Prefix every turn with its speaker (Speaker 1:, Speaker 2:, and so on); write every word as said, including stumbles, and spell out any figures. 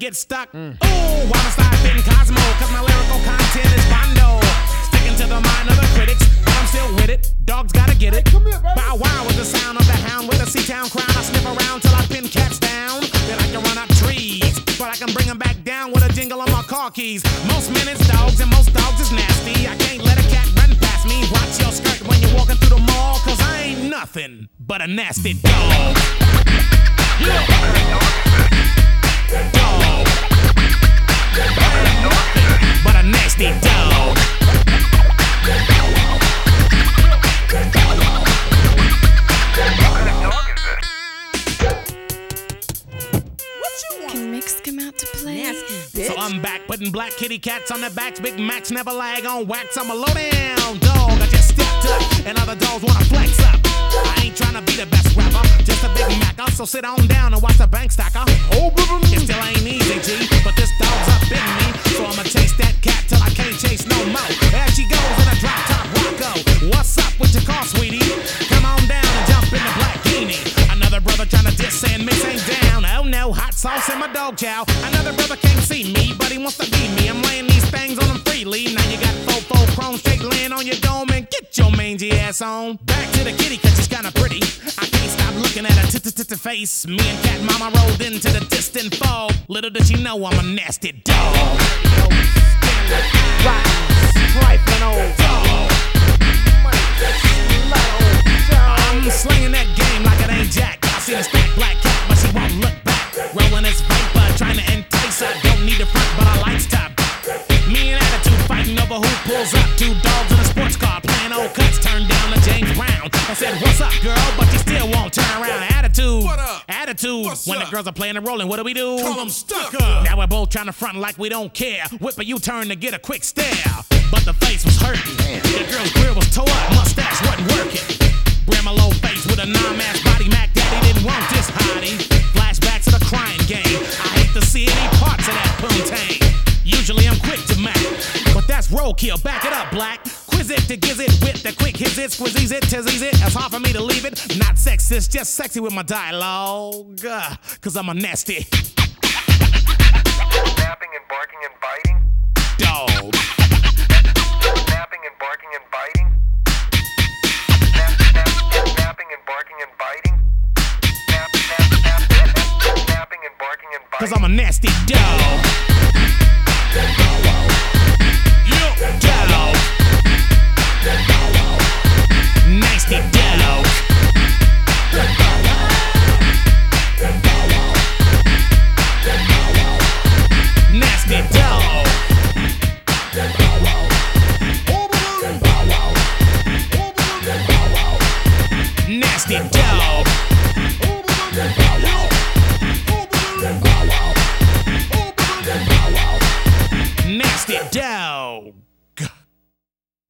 Speaker 1: get stuck. Mm. Ooh, why must I been Cosmo? Cause my lyrical content is bondo. Sticking to the mind of the critics, but I'm still with it. Dogs gotta get it. Hey, bow wow with the sound of the hound with a C-Town crown. I sniff around till I pin cats down. Then I can run up trees, but I can bring them back down with a jingle on my car keys. Most men is dogs and most dogs is nasty. I can't let a cat run past me. Watch your skirt when you're walking through the mall, cause I ain't nothing but a nasty dog. Yeah. Dog. But a nasty dog.
Speaker 2: Can Mix come out to play?
Speaker 1: Nasty, so I'm back putting black kitty cats on their backs. Big Macs never lag on wax. I'm a low down dog. I just stepped up and other dogs wanna flex up. I ain't trying to be the best rapper, just a Big Mac. So sit on down and watch the bank stacker. Oh, it still ain't easy, G, but this dog's up in me. So I'ma chase that cat till I can't chase no more. There she goes in a drop top Rocco. What's up with your car, sweetie? Come on down and jump in the black guinea. Another brother trying to diss and Mix ain't down. Oh no, hot sauce in my dog chow. Another brother can't see me, but he wants to be me. I'm laying these things on him freely. Now you got fofo chrome straight laying on your dome and get your mangy ass on. Back to the kitty cause she's kinda pretty. I can't stop looking at her t-t-t-t face. Me and Cat Mama rolled into the distant fog. Little did she know I'm a nasty dog. Trifling old dog. I'm slinging that game like it ain't Jack. I see the stack black cat, but she won't look back. Rolling this vapor, trying to entice. I don't need a front, but I like stop. Me and attitude fighting over who pulls up. Two dogs in a sports car playing old cuts. Turned down to James Brown. I said, what's up, girl? But you still won't turn around. Attitude. What up? Attitude.
Speaker 3: What's
Speaker 1: when
Speaker 3: up?
Speaker 1: the girls are playing and rolling, what do we do?
Speaker 3: Call them stuck up.
Speaker 1: Now we're both trying to front like we don't care. Whip a U-turn to get a quick stare. But the face was hurting. The girl's grill was tore up. Mustache wasn't working. Bramalow face with a non-mass body. Mac Daddy didn't want this hottie. Flashback to the crying game. I hate to see any parts of that poontang. Usually I'm quick to mac, but that's roadkill. Back it up, black. Quiz it to giz it with the quick hits it, squeeze it, tease it. It's hard for me to leave it. Not sexist, just sexy with my dialogue. Uh, Cause I'm a nasty
Speaker 4: Snapping and barking and biting.
Speaker 1: dog.
Speaker 4: Snapping and barking and biting. Snap, snap, snap, snapping and barking and biting. Snap, snap, snap, snap, snapping and barking and biting.
Speaker 1: Cause I'm a nasty dog.